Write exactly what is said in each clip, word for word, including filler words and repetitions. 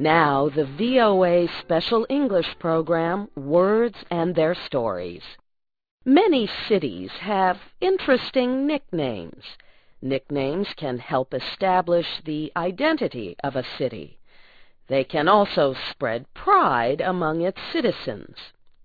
Now the V O A Special English program, Words and Their Stories. Many cities have interesting nicknames. Nicknames can help establish the identity of a city. They can also spread pride among its citizens.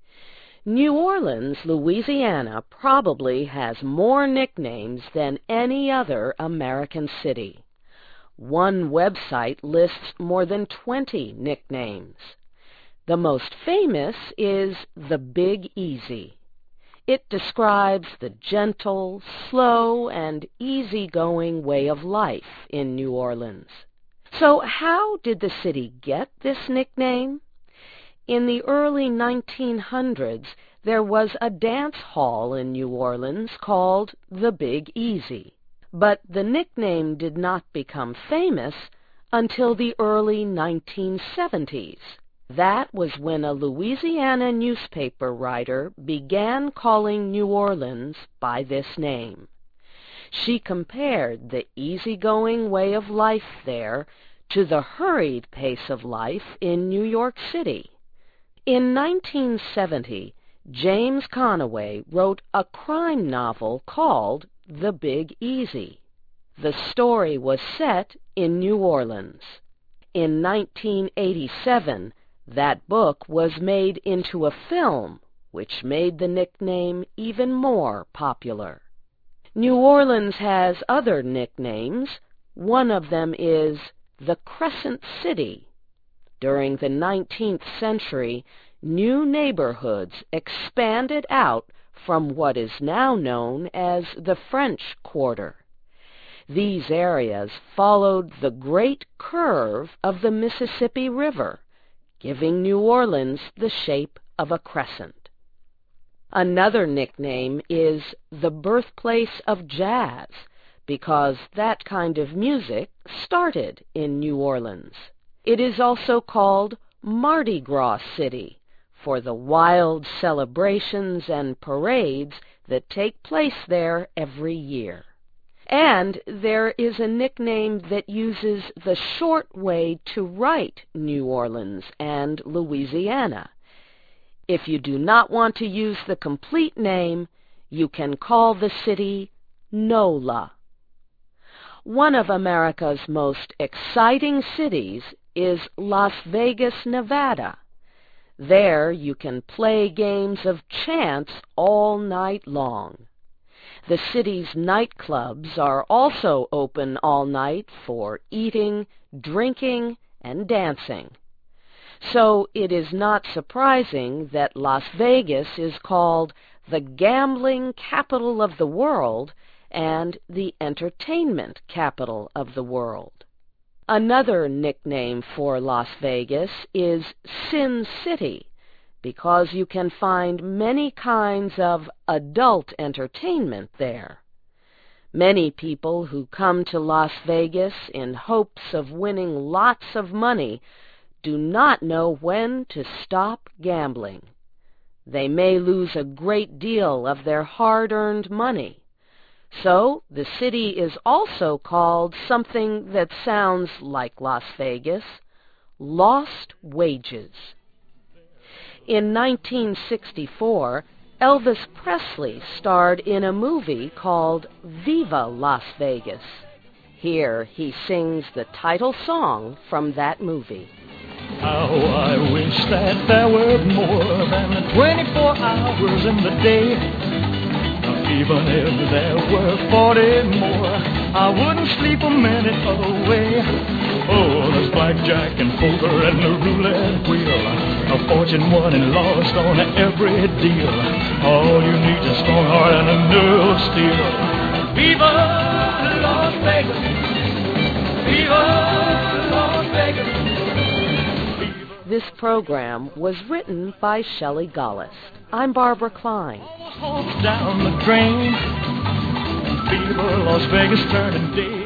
New Orleans, Louisiana probably has more nicknames than any other American city. One website lists more than twenty nicknames. The most famous is the Big Easy. It describes the gentle, slow, and easygoing way of life in New Orleans. So how did the city get this nickname? In the early nineteen hundreds, there was a dance hall in New Orleans called the Big Easy. But the nickname did not become famous until the early nineteen seventies. That was when a Louisiana newspaper writer began calling New Orleans by this name. She compared the easygoing way of life there to the hurried pace of life in New York City. In nineteen seventy, James Conaway wrote a crime novel called The Big Easy. The story was set in New Orleans. In nineteen eighty-seven, that book was made into a film, which made the nickname even more popular. New Orleans has other nicknames. One of them is the Crescent City. During the nineteenth century, new neighborhoods expanded out from what is now known as the French Quarter. These areas followed the great curve of the Mississippi River, giving New Orleans the shape of a crescent. Another nickname is the birthplace of jazz, because that kind of music started in New Orleans. It is also called Mardi Gras City, for the wild celebrations and parades that take place there every year. And there is a nickname that uses the short way to write New Orleans and Louisiana. If you do not want to use the complete name, you can call the city NOLA. One of America's most exciting cities is Las Vegas, Nevada. There you can play games of chance all night long. The city's nightclubs are also open all night for eating, drinking, and dancing. So it is not surprising that Las Vegas is called the gambling capital of the world and the entertainment capital of the world. Another nickname for Las Vegas is Sin City, because you can find many kinds of adult entertainment there. Many people who come to Las Vegas in hopes of winning lots of money do not know when to stop gambling. They may lose a great deal of their hard-earned money. So the city is also called something that sounds like Las Vegas, lost wages. In nineteen sixty-four, Elvis Presley starred in a movie called Viva Las Vegas. Here he sings the title song from that movie. How I wish that there were more than twenty-four hours in the day. Even if there were forty more, I wouldn't sleep a minute away. Oh, there's blackjack and poker and the roulette wheel, a fortune won and lost on every deal. All you need is a strong heart and a nerve of steel. Viva Las Vegas! Viva Las Vegas! This program was written by Shelley Gullis. I'm Barbara Klein. Down the drain, Viva Las Vegas, turning day.